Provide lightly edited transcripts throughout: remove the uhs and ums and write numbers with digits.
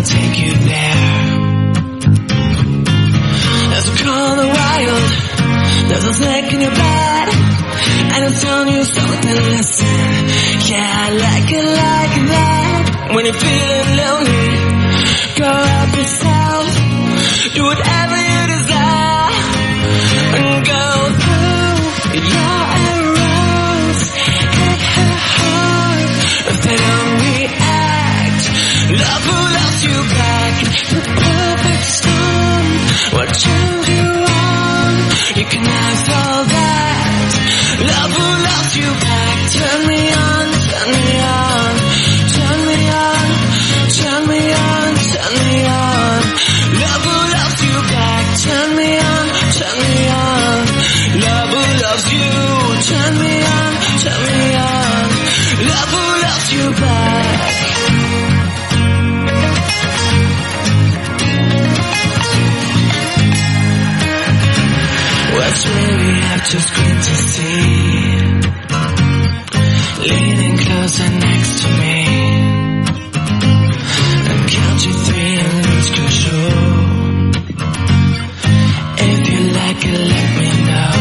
I'll take you there. There's a call in the wild, there's a snake in your bed, and it's telling you something, listen. Yeah, I like it like that. When you're feeling lonely, go help yourself, do whatever you desire, and go through your arrows. Hit her hard if they don't react. Love who loves you back. The perfect storm will turn you on. You can have all that. Love who loves you back. Turn me on, turn me on, turn me on, turn me on, turn me on. Love who loves you back. Turn me on, turn me on. Love who loves you. Turn me on, turn me on. Love who loves you back. What's really have to scream to see? Leaning closer next to me, and count to 3 and lose control. If you like it, let me know.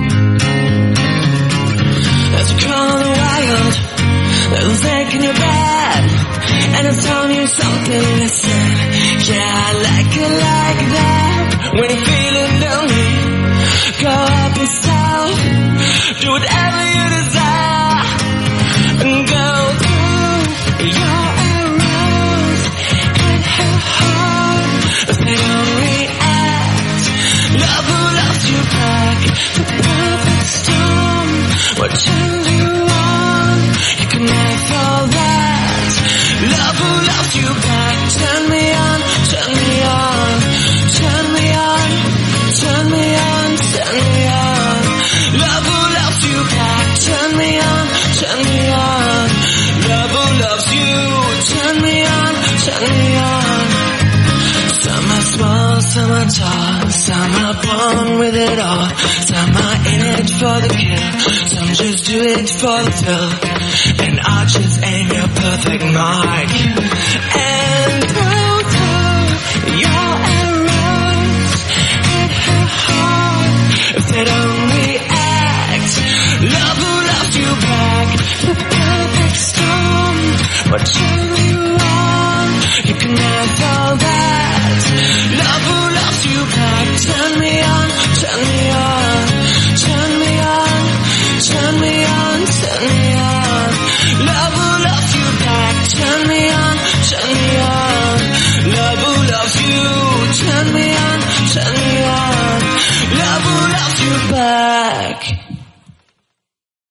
There's a call in the wild, there's a snake in your bed, and it's telling you something, listen. Yeah, I like it like that. When you're feeling lonely, go help yourself, do whatever you desire, and go through your arrows. Hit her hard if they don't react. Love who loves you back. The perfect storm will turn you on. You can have all that. Love who loves you back. Turn me on, turn me on, turn me on, turn me on, turn me on. Love who loves you back. Turn me on, turn me on. Love who loves you. Turn me on, turn me on. Some are small, some are tall, some are born with it all. Some are in it for the kill, some just do it for the thrill. And archers aim your perfect mark, and throw your arrows. Hit her hard if they don't react. Love who loves you back. The perfect storm will turn you on. You can have all that. Love who loves you back. Turn me on, turn me on, turn me on, turn me on, turn me on. Love who loves you back. Turn me on, turn me on. Love who loves you. Turn me on, turn me on. Love who loves you back.